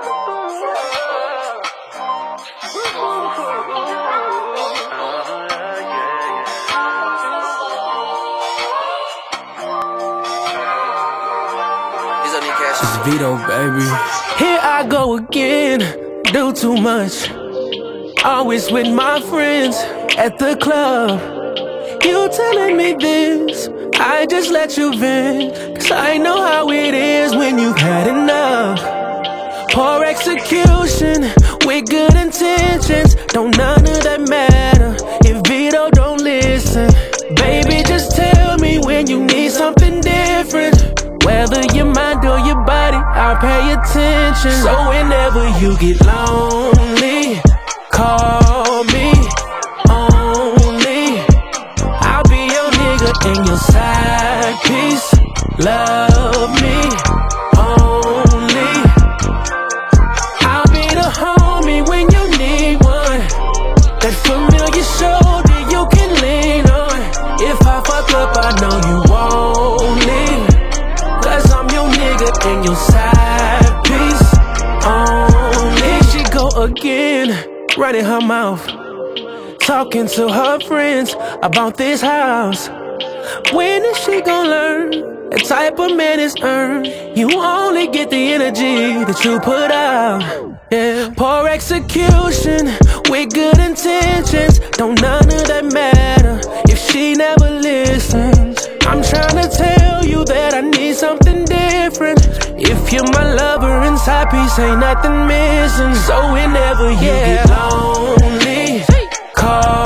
It's Vito, baby. Here I go again, do too much. Always with my friends at the club. You telling me this, I just let you vent. Cause I know how it is when you've had enough. Poor execution with good intentions. Don't none of that matter if Vito don't listen. Baby, just tell me when you need something different. Whether your mind or your body, I'll pay attention. So whenever you get lonely, call me only. I'll be your nigga and your side piece. Love me only. I'll be the homie when you need one. That familiar shoulder you can lean on. If I fuck up, I know you won't leave. Cause I'm your nigga and your side piece only. Here she go again, running her mouth, talking to her friends about this house. When is she gon' learn? The type of man is earned. You only get the energy that you put out. Yeah. Poor execution with good intentions. Don't none of that matter if she never listens. I'm tryna tell you that I need something different. If you're my lover and side piece, ain't nothing missing. So whenever you get lonely, call